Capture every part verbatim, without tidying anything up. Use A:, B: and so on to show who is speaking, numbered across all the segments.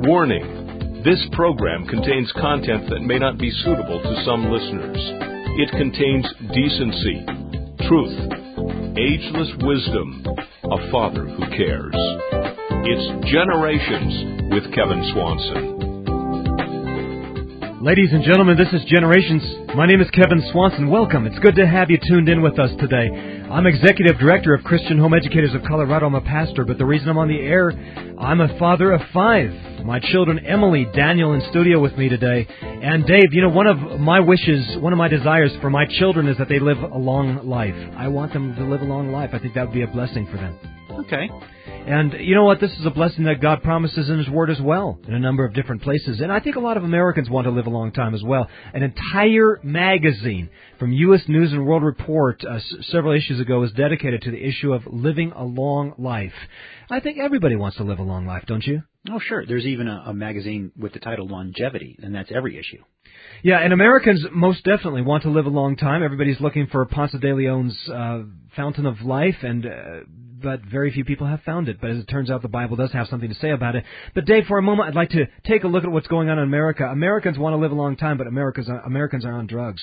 A: Warning: this program contains content that may not be suitable to some listeners. It contains decency, truth, ageless wisdom, a father who cares. It's Generations with Kevin Swanson.
B: Ladies and gentlemen, this is Generations. My name is Kevin Swanson. Welcome. It's good to have you tuned in with us today. I'm Executive Director of Christian Home Educators of Colorado. I'm a pastor, but the reason I'm on the air, I'm a father of five. My children, Emily, Daniel, in studio with me today. And Dave, you know, one of my wishes, one of my desires for my children is that they live a long life. I want them to live a long life. I think that would be a blessing for them.
C: Okay.
B: And you know what? This is a blessing that God promises in His Word as well, in a number of different places. And I think a lot of Americans want to live a long time as well. An entire magazine from U S News and World Report uh, s- several issues ago was dedicated to the issue of living a long life. I think everybody wants to live a long life, don't you?
C: Oh, sure. There's even a, a magazine with the title Longevity, and that's every issue.
B: Yeah, and Americans most definitely want to live a long time. Everybody's looking for Ponce de Leon's uh, fountain of life, and uh, but very few people have found it. But as it turns out, the Bible does have something to say about it. But Dave, for a moment, I'd like to take a look at what's going on in America. Americans want to live a long time, but Americans are, Americans are on drugs.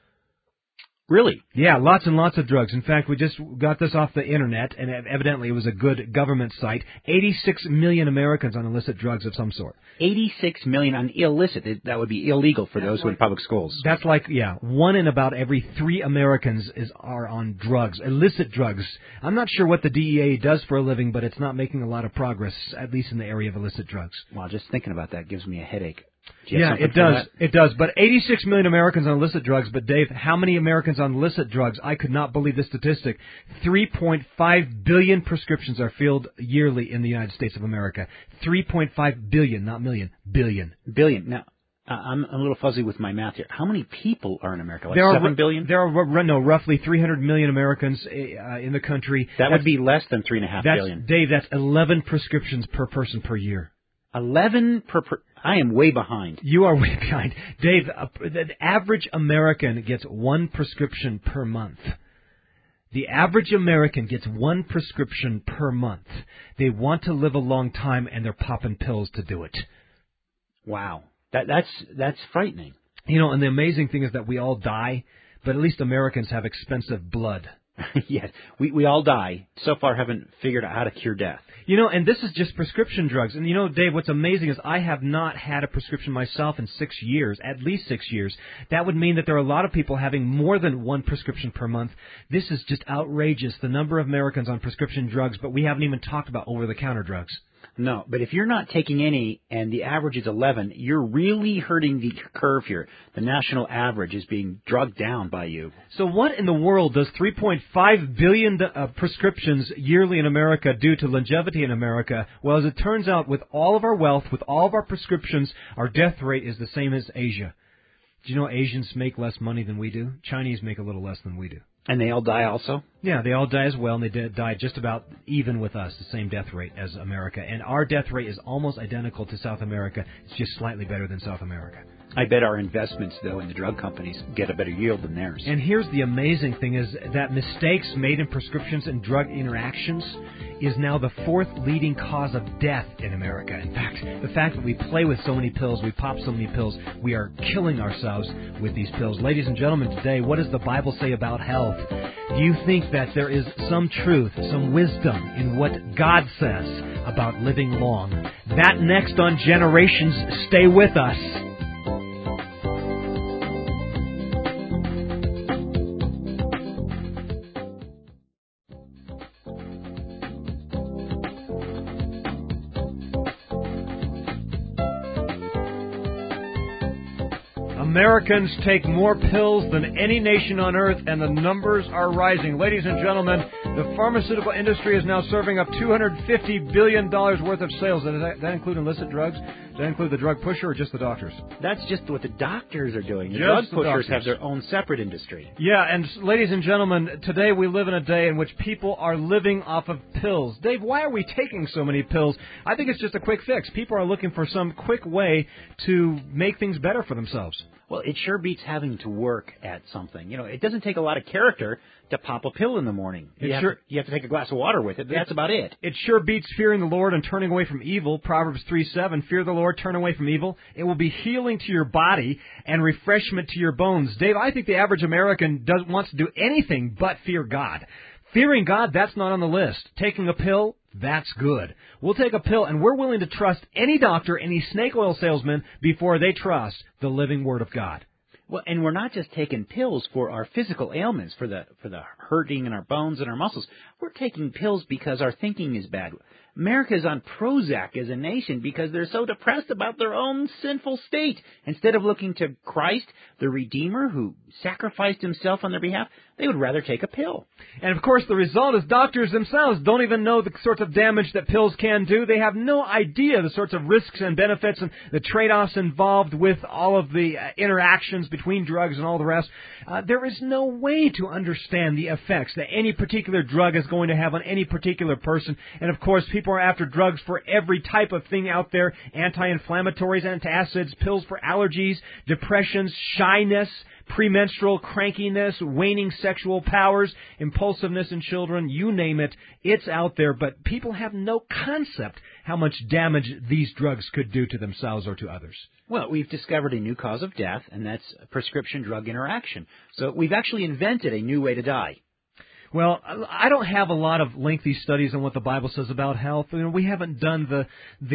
C: Really?
B: Yeah, lots and lots of drugs. In fact, we just got this off the Internet, and evidently it was a good government site. eighty-six million Americans on illicit drugs of some sort.
C: eighty-six million on illicit. That would be illegal for
B: That's
C: those
B: like,
C: who are in public schools.
B: That's like, yeah, one in about every three Americans is are on drugs, illicit drugs. I'm not sure what the D E A does for a living, but it's not making a lot of progress, at least in the area of illicit drugs.
C: Well, just thinking about that gives me a headache. Do
B: Yeah, it does. It does. But eighty-six million Americans on illicit drugs. But, Dave, how many Americans on illicit drugs? I could not believe this statistic. three point five billion prescriptions are filled yearly in the United States of America. three point five billion, not million, billion.
C: Billion. Now, uh, I'm a little fuzzy with my math here. How many people are in America? Like
B: there are,
C: seven billion?
B: There are, no, roughly three hundred million Americans uh, in the country.
C: That
B: that's,
C: would be less than three point five
B: that's,
C: billion.
B: Dave, that's eleven prescriptions per person per year.
C: eleven per, per... I am way behind.
B: You are way behind. Dave, uh, the average American gets one prescription per month. The average American gets one prescription per month. They want to live a long time, and they're popping pills to do it.
C: Wow. That, that's that's frightening.
B: You know, and the amazing thing is that we all die, but at least Americans have expensive blood.
C: Yes, we we all die. So far, haven't figured out how to cure death.
B: You know, and this is just prescription drugs. And you know, Dave, what's amazing is I have not had a prescription myself in six years, at least six years. That would mean that there are a lot of people having more than one prescription per month. This is just outrageous, the number of Americans on prescription drugs, but we haven't even talked about over-the-counter drugs.
C: No, but if you're not taking any and the average is eleven, you're really hurting the curve here. The national average is being drugged down by you.
B: So what in the world does three point five billion uh, prescriptions yearly in America do to longevity in America? Well, as it turns out, with all of our wealth, with all of our prescriptions, our death rate is the same as Asia. Do you know Asians make less money than we do? Chinese make a little less than we do.
C: And they all die also?
B: Yeah, they all die as well, and they did die just about even with us, the same death rate as America. And our death rate is almost identical to South America. It's just slightly better than South America.
C: I bet our investments, though, in the drug companies get a better yield than theirs.
B: And here's the amazing thing is that mistakes made in prescriptions and drug interactions is now the fourth leading cause of death in America. In fact, the fact that we play with so many pills, we pop so many pills, we are killing ourselves with these pills. Ladies and gentlemen, today, what does the Bible say about health? Do you think that there is some truth, some wisdom in what God says about living long? That next on Generations. Stay with us. Americans take more pills than any nation on earth, and the numbers are rising. Ladies and gentlemen, the pharmaceutical industry is now serving up two hundred fifty billion dollars worth of sales. Does that, that include illicit drugs? Does that include the drug pusher or just the doctors?
C: That's just what the doctors are doing. The
B: just
C: drug
B: the
C: pushers
B: doctors.
C: have their own separate industry.
B: Yeah, and ladies and gentlemen, today we live in a day in which people are living off of pills. Dave, why are we taking so many pills? I think it's just a quick fix. People are looking for some quick way to make things better for themselves.
C: Well, it sure beats having to work at something. You know, it doesn't take a lot of character to pop a pill in the morning. You,
B: It
C: have,
B: sure,
C: to, you have to take a glass of water with it, but that's about it.
B: It sure beats fearing the Lord and turning away from evil. Proverbs three seven, fear the Lord Lord, turn away from evil. It will be healing to your body and refreshment to your bones. Dave, I think the average American doesn't wants to do anything but fear God. Fearing God, that's not on the list. Taking a pill, that's good. We'll take a pill, and we're willing to trust any doctor, any snake oil salesman, before they trust the living Word of God.
C: Well, and we're not just taking pills for our physical ailments, for the for the hurting in our bones and our muscles. We're taking pills because our thinking is bad. America is on Prozac as a nation because they're so depressed about their own sinful state. Instead of looking to Christ, the Redeemer, who sacrificed himself on their behalf, they would rather take a pill.
B: And, of course, the result is doctors themselves don't even know the sorts of damage that pills can do. They have no idea the sorts of risks and benefits and the trade-offs involved with all of the uh, interactions between drugs and all the rest. Uh, there is no way to understand the effects that any particular drug is going to have on any particular person. And, of course, people are after drugs for every type of thing out there, anti-inflammatories, antacids, pills for allergies, depressions, shyness, premenstrual crankiness, waning sexual powers, impulsiveness in children, you name it, it's out there. But people have no concept how much damage these drugs could do to themselves or to others.
C: Well, we've discovered a new cause of death, and that's prescription drug interaction. So we've actually invented a new way to die.
B: Well, I don't have a lot of lengthy studies on what the Bible says about health. You know, we haven't done the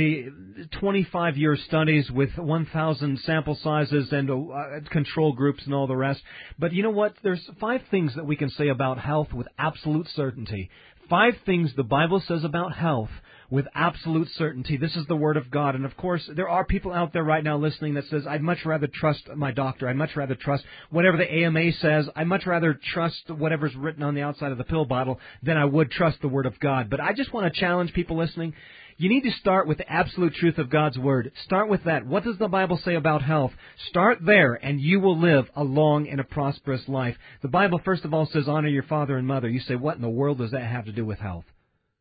B: the twenty-five year studies with one thousand sample sizes and uh, control groups and all the rest. But you know what? There's five things that we can say about health with absolute certainty. Five things the Bible says about health with absolute certainty. This is the Word of God. And, of course, there are people out there right now listening that says, I'd much rather trust my doctor. I'd much rather trust whatever the A M A says. I'd much rather trust whatever's written on the outside of the pill bottle than I would trust the Word of God. But I just want to challenge people listening. You need to start with the absolute truth of God's Word. Start with that. What does the Bible say about health? Start there, and you will live a long and a prosperous life. The Bible, first of all, says, honor your father and mother. You say, what in the world does that have to do with health?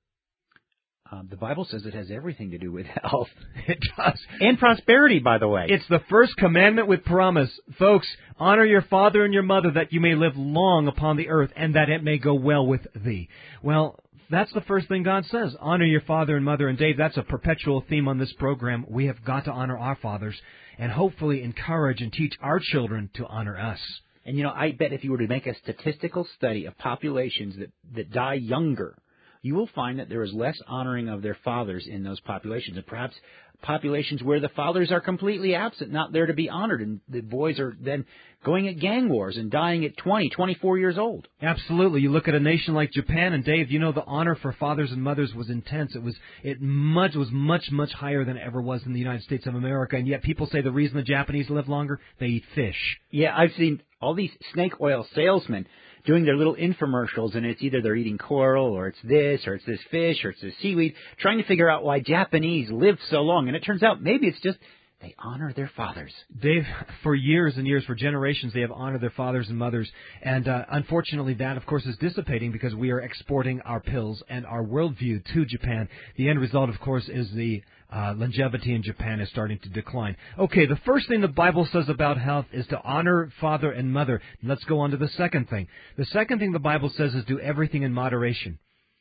C: Um, the Bible says it has everything to do with health.
B: It does.
C: And prosperity, by the way.
B: It's the first commandment with promise. Folks, honor your father and your mother that you may live long upon the earth and that it may go well with thee. Well, that's the first thing God says. Honor your father and mother. And Dave, that's a perpetual theme on this program. We have got to honor our fathers and hopefully encourage and teach our children to honor us.
C: And, you know, I bet if you were to make a statistical study of populations that, that die younger, you will find that there is less honoring of their fathers in those populations, and perhaps populations where the fathers are completely absent, not there to be honored, and the boys are then going at gang wars and dying at twenty, twenty-four years old.
B: Absolutely. You look at a nation like Japan, and Dave, you know the honor for fathers and mothers was intense. It was it much was much much higher than it ever was in the United States of America, and yet people say the reason the Japanese live longer, they eat fish.
C: Yeah, I've seen all these snake oil salesmen doing their little infomercials, and it's either they're eating coral, or it's this, or it's this fish, or it's this seaweed, trying to figure out why Japanese live so long. And it turns out maybe it's just they honor their fathers.
B: Dave, for years and years, for generations, they have honored their fathers and mothers. And uh, unfortunately, that, of course, is dissipating because we are exporting our pills and our worldview to Japan. The end result, of course, is the uh, longevity in Japan is starting to decline. Okay, the first thing the Bible says about health is to honor father and mother. Let's go on to the second thing. The second thing the Bible says is do everything in moderation.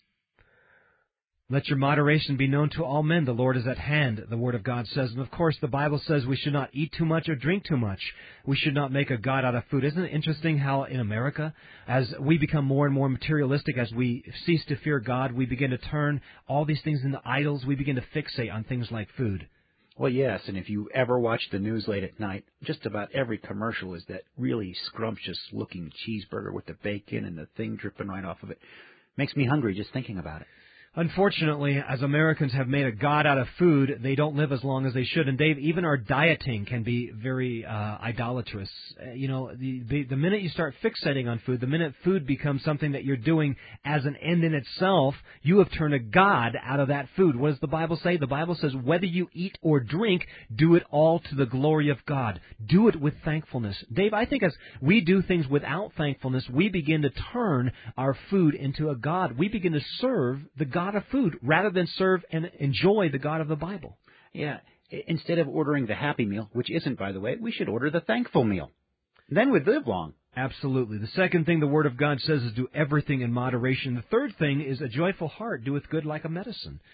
B: Let your moderation be known to all men. The Lord is at hand, the Word of God says. And, of course, the Bible says we should not eat too much or drink too much. We should not make a god out of food. Isn't it interesting how in America, as we become more and more materialistic, as we cease to fear God, we begin to turn all these things into idols. We begin to fixate on things like food.
C: Well, yes, and if you ever watch the news late at night, just about every commercial is that really scrumptious-looking cheeseburger with the bacon and the thing dripping right off of it. Makes me hungry just thinking about it.
B: Unfortunately, as Americans have made a god out of food, they don't live as long as they should. And Dave, even our dieting can be very uh, idolatrous. Uh, you know, the, the the minute you start fixating on food, the minute food becomes something that you're doing as an end in itself, you have turned a god out of that food. What does the Bible say? The Bible says, whether you eat or drink, do it all to the glory of God. Do it with thankfulness. Dave, I think as we do things without thankfulness, we begin to turn our food into a god. We begin to serve the God of food rather than serve and enjoy the God of the Bible.
C: Yeah. Instead of ordering the Happy Meal, which isn't, by the way, we should order the Thankful Meal. Then we'd live long.
B: Absolutely. The second thing the Word of God says is do everything in moderation. The third thing is a joyful heart doeth good like a medicine.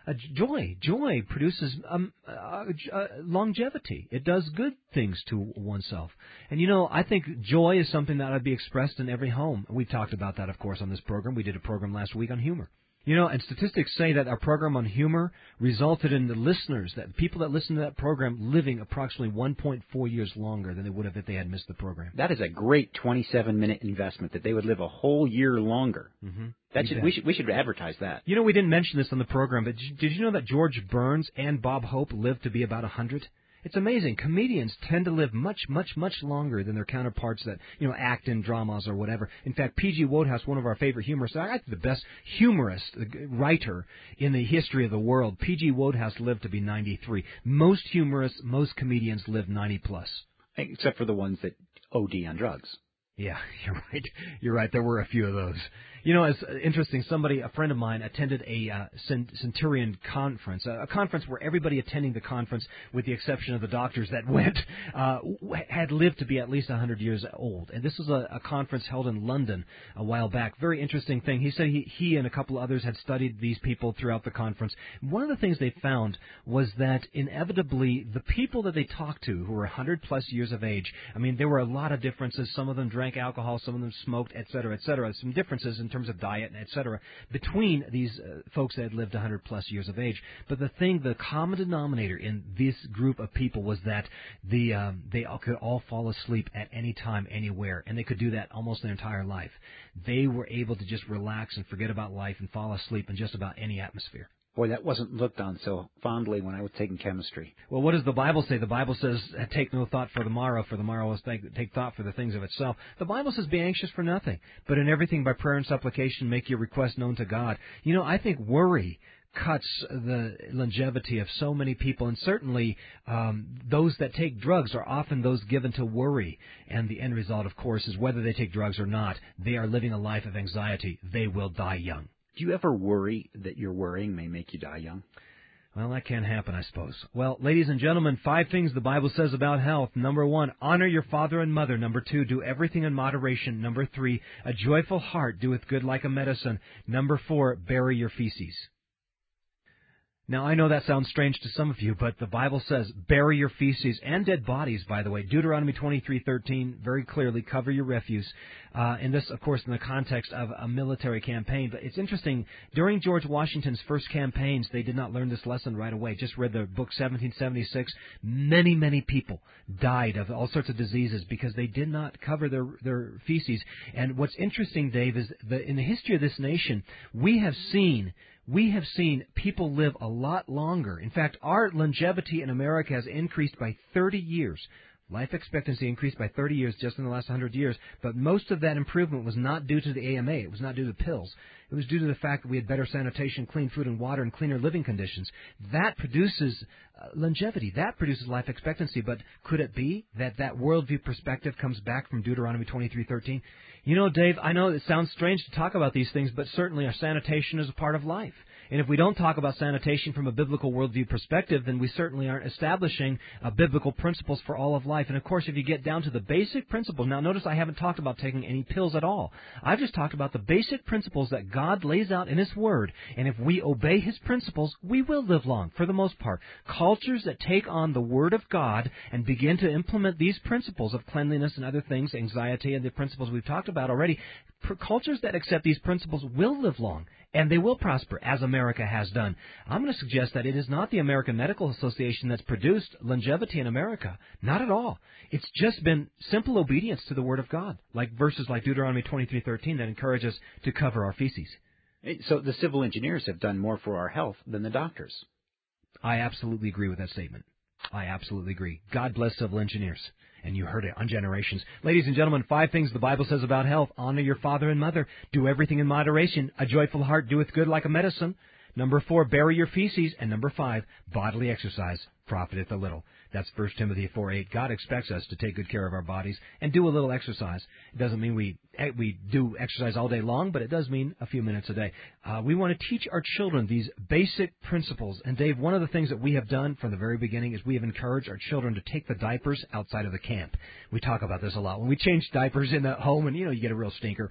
B: Uh, joy, joy produces um, uh, uh, longevity. It does good things to oneself. And you know, I think joy is something that ought to be expressed in every home. We've talked about that, of course, on this program. We did a program last week on humor. You know, and statistics say that our program on humor resulted in the listeners, that people that listen to that program, living approximately one point four years longer than they would have if they had missed the program.
C: That is a great twenty-seven minute investment, that they would live a whole year longer.
B: Mm-hmm.
C: That should, we should we should advertise that.
B: You know, we didn't mention this on the program, but did you know that George Burns and Bob Hope lived to be about one hundred? It's amazing. Comedians tend to live much, much, much longer than their counterparts that, you know, act in dramas or whatever. In fact, P G Wodehouse, one of our favorite humorists, I think the best humorist, writer in the history of the world, P G Wodehouse lived to be ninety-three. Most humorists, most comedians live ninety plus.
C: Except for the ones that O D on drugs.
B: Yeah, you're right. You're right. There were a few of those. You know, it's interesting. Somebody, a friend of mine, attended a uh, Centurion conference, a, a conference where everybody attending the conference, with the exception of the doctors that went, uh, had lived to be at least one hundred years old. And this was a, a conference held in London a while back. Very interesting thing. He said he, he and a couple others had studied these people throughout the conference. One of the things they found was that inevitably the people that they talked to, who were one hundred plus years of age, I mean, there were a lot of differences. Some of them drank alcohol, some of them smoked, et cetera, et cetera. Some differences in terms of diet, et cetera, between these uh, folks that had lived one hundred plus years of age. But the thing, the common denominator in this group of people was that the um, they all could all fall asleep at any time, anywhere, and they could do that almost their entire life. They were able to just relax and forget about life and fall asleep in just about any atmosphere.
C: Boy, that wasn't looked on so fondly when I was taking chemistry.
B: Well, what does the Bible say? The Bible says, take no thought for the morrow, for the morrow will take, take thought for the things of itself. The Bible says, be anxious for nothing, but in everything by prayer and supplication make your request known to God. You know, I think worry cuts the longevity of so many people, and certainly um, those that take drugs are often those given to worry. And the end result, of course, is whether they take drugs or not, they are living a life of anxiety. They will die young.
C: Do you ever worry that your worrying may make you die young?
B: Well, that can happen, I suppose. Well, ladies and gentlemen, five things the Bible says about health. Number one, honor your father and mother. Number two, do everything in moderation. Number three, a joyful heart doeth good like a medicine. Number four, bury your feces. Now, I know that sounds strange to some of you, but the Bible says, bury your feces and dead bodies, by the way. Deuteronomy twenty-three thirteen, very clearly, cover your refuse. Uh, and this, of course, in the context of a military campaign. But it's interesting, during George Washington's first campaigns, they did not learn this lesson right away. Just read the book seventeen seventy-six. Many, many people died of all sorts of diseases because they did not cover their, their feces. And what's interesting, Dave, is that in the history of this nation, we have seen... We have seen people live a lot longer. In fact, our longevity in America has increased by thirty years. Life expectancy increased by thirty years just in the last one hundred years, but most of that improvement was not due to the A M A. It was not due to pills. It was due to the fact that we had better sanitation, clean food and water, and cleaner living conditions. That produces uh, longevity. That produces life expectancy. But could it be that that worldview perspective comes back from Deuteronomy twenty-three thirteen? You know, Dave, I know it sounds strange to talk about these things, but certainly our sanitation is a part of life. And if we don't talk about sanitation from a biblical worldview perspective, then we certainly aren't establishing uh, biblical principles for all of life. And, of course, if you get down to the basic principles, now notice I haven't talked about taking any pills at all. I've just talked about the basic principles that God lays out in His Word. And if we obey His principles, we will live long, for the most part. Cultures that take on the Word of God and begin to implement these principles of cleanliness and other things, anxiety and the principles we've talked about already, cultures that accept these principles will live long, and they will prosper, as America has done. I'm going to suggest that it is not the American Medical Association that's produced longevity in America. Not at all. It's just been simple obedience to the Word of God, like verses like Deuteronomy twenty-three thirteen that encourage us to cover our feces.
C: So the civil engineers have done more for our health than the doctors.
B: I absolutely agree with that statement. I absolutely agree. God bless civil engineers. And you heard it on Generations. Ladies and gentlemen, five things the Bible says about health. Honor your father and mother. Do everything in moderation. A joyful heart doeth good like a medicine. Number four, bury your feces. And number five, bodily exercise profiteth a little. That's First Timothy four eight. God expects us to take good care of our bodies and do a little exercise. It doesn't mean we we do exercise all day long, but it does mean a few minutes a day. Uh, we want to teach our children these basic principles. And, Dave, one of the things that we have done from the very beginning is we have encouraged our children to take the diapers outside of the camp. We talk about this a lot. When we change diapers in the home and, you know, you get a real stinker,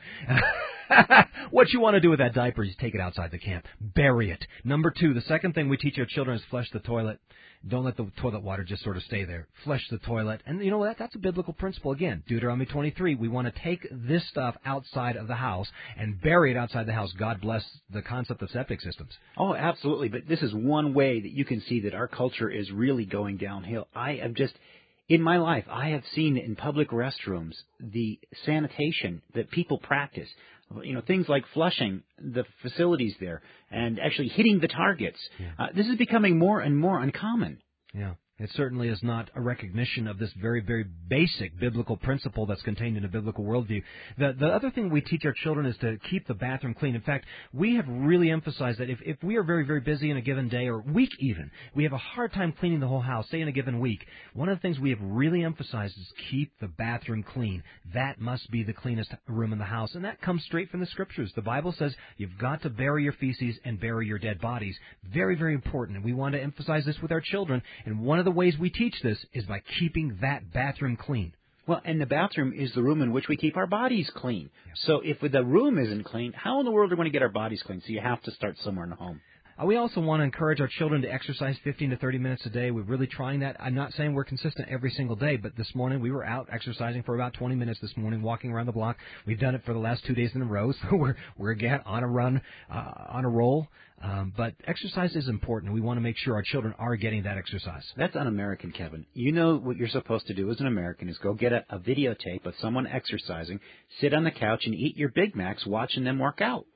B: what you want to do with that diaper is take it outside the camp. Bury it. Number two, the second thing we teach our children is flush the toilet. Don't let the toilet water just sort of stay there. Flush the toilet. And you know what? That's a biblical principle. Again, Deuteronomy twenty-three, we want to take this stuff outside of the house and bury it outside the house. God bless the concept of septic systems.
C: Oh, absolutely. But this is one way that you can see that our culture is really going downhill. I have just, in my life, I have seen in public restrooms the sanitation that people practice. You know, things like flushing the facilities there and actually hitting the targets. Yeah. Uh, this is becoming more and more uncommon.
B: Yeah. It certainly is not a recognition of this very, very basic biblical principle that's contained in a biblical worldview. The the other thing we teach our children is to keep the bathroom clean. In fact, we have really emphasized that if, if we are very, very busy in a given day or week even, we have a hard time cleaning the whole house, say in a given week, one of the things we have really emphasized is keep the bathroom clean. That must be the cleanest room in the house. And that comes straight from the Scriptures. The Bible says you've got to bury your feces and bury your dead bodies. Very, very important. And we want to emphasize this with our children. And one of the ways we teach this is by keeping that bathroom clean.
C: Well, and the bathroom is the room in which we keep our bodies clean. Yep. So if the room isn't clean, how in the world are we going to get our bodies clean? So you have to start somewhere in the home.
B: Uh, we also want to encourage our children to exercise fifteen to thirty minutes a day. We're really trying that. I'm not saying we're consistent every single day, but this morning we were out exercising for about twenty minutes this morning, walking around the block. We've done it for the last two days in a row, so we're, we're again on a run, uh, on a roll. Um, but exercise is important. We want to make sure our children are getting that exercise.
C: That's un-American, Kevin. You know what you're supposed to do as an American is go get a, a videotape of someone exercising, sit on the couch and eat your Big Macs watching them work out.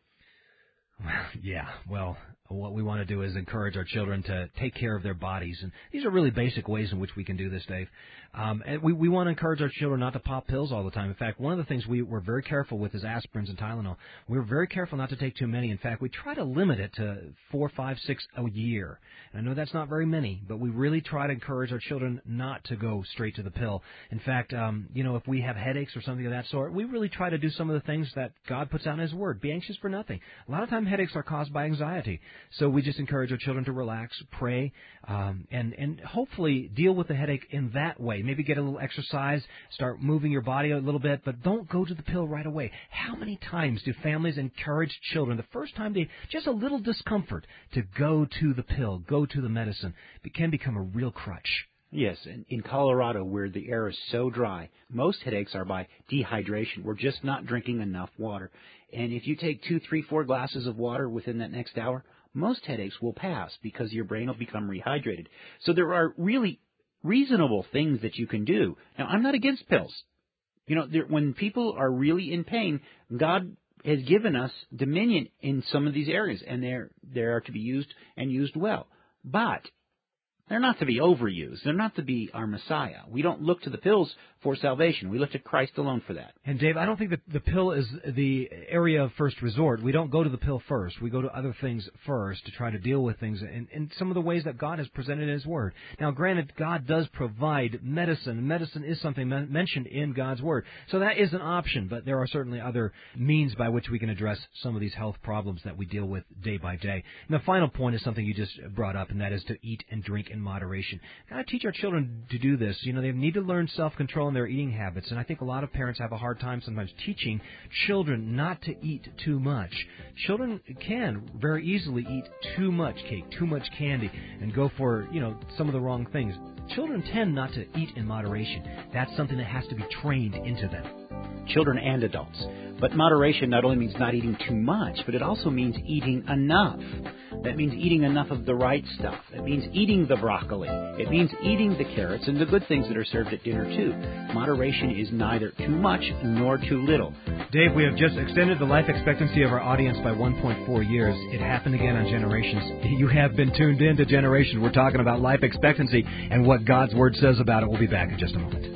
B: Yeah, well, what we want to do is encourage our children to take care of their bodies. And these are really basic ways in which we can do this, Dave. Um, and we, we want to encourage our children not to pop pills all the time. In fact, one of the things we, we're very careful with is aspirins and Tylenol. We're very careful not to take too many. In fact, we try to limit it to four, five, six a year. And I know that's not very many, but we really try to encourage our children not to go straight to the pill. In fact, um, you know, if we have headaches or something of that sort, we really try to do some of the things that God puts out in His Word. Be anxious for nothing. A lot of times headaches are caused by anxiety. So we just encourage our children to relax, pray, um, and, and hopefully deal with the headache in that way. Maybe get a little exercise, start moving your body a little bit, but don't go to the pill right away. How many times do families encourage children, the first time they, just a little discomfort, to go to the pill, go to the medicine? It can become a real crutch.
C: Yes, in, in Colorado, where the air is so dry, most headaches are by dehydration. We're just not drinking enough water. And if you take two, three, four glasses of water within that next hour, most headaches will pass because your brain will become rehydrated. So there are really reasonable things that you can do. Now, I'm not against pills. You know, there, when people are really in pain, God has given us dominion in some of these areas, and they're, they are to be used and used well. But they're not to be overused. They're not to be our Messiah. We don't look to the pills for salvation. We look to Christ alone for that.
B: And, Dave, I don't think that the pill is the area of first resort. We don't go to the pill first. We go to other things first to try to deal with things in, in some of the ways that God has presented in His Word. Now, granted, God does provide medicine. Medicine is something men- mentioned in God's Word. So that is an option, but there are certainly other means by which we can address some of these health problems that we deal with day by day. And the final point is something you just brought up, and that is to eat and drink in moderation. Got to teach our children to do this. You know, they need to learn self-control in their eating habits, and I think a lot of parents have a hard time sometimes teaching children not to eat too much. Children can very easily eat too much cake, too much candy, and go for, you know, some of the wrong things. Children tend not to eat in moderation. That's something that has to be trained into them.
C: Children and adults. But moderation not only means not eating too much, but it also means eating enough. That means eating enough of the right stuff. It means eating the broccoli. It means eating the carrots and the good things that are served at dinner, too. Moderation is neither too much nor too little.
B: Dave, we have just extended the life expectancy of our audience by one point four years. It happened again on Generations. You have been tuned in to Generations. We're talking about life expectancy and what God's Word says about it. We'll be back in just a moment.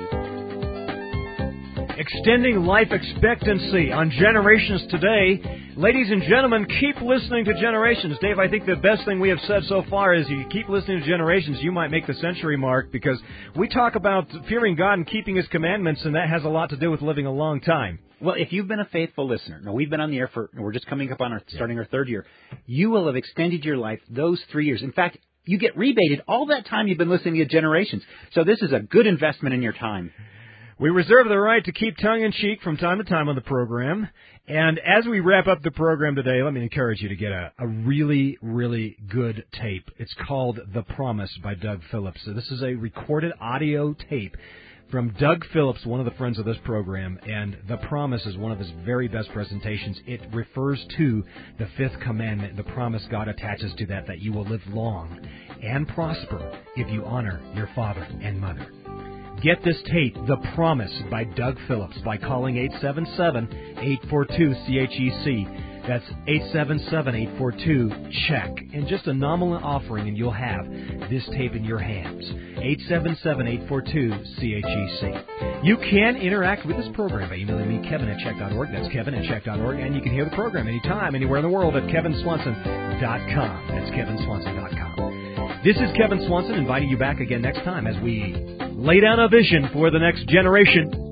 B: Extending life expectancy on Generations today. Ladies and gentlemen, keep listening to Generations. Dave, I think the best thing we have said so far is you keep listening to Generations, you might make the century mark, because we talk about fearing God and keeping His commandments, and that has a lot to do with living a long time.
C: Well, if you've been a faithful listener, now we've been on the air for, we're just coming up on our, starting our third year, you will have extended your life those three years. In fact, you get rebated all that time you've been listening to Generations. So this is a good investment in your time.
B: We reserve the right to keep tongue-in-cheek from time to time on the program. And as we wrap up the program today, let me encourage you to get a, a really, really good tape. It's called The Promise by Doug Phillips. So this is a recorded audio tape from Doug Phillips, one of the friends of this program, and The Promise is one of his very best presentations. It refers to the fifth commandment, the promise God attaches to that, that you will live long and prosper if you honor your father and mother. Get this tape, The Promise by Doug Phillips, by calling eight seven seven, eight four two, C H E C. That's eight seven seven, eight four two, check. And just a nominal offering, and you'll have this tape in your hands. eight seven seven, eight four two, C H E C. You can interact with this program by emailing me, Kevin at check dot org. That's Kevin at check dot org. And you can hear the program anytime, anywhere in the world at Kevin Swanson dot com. That's Kevin Swanson dot com. This is Kevin Swanson inviting you back again next time as we lay down a vision for the next generation.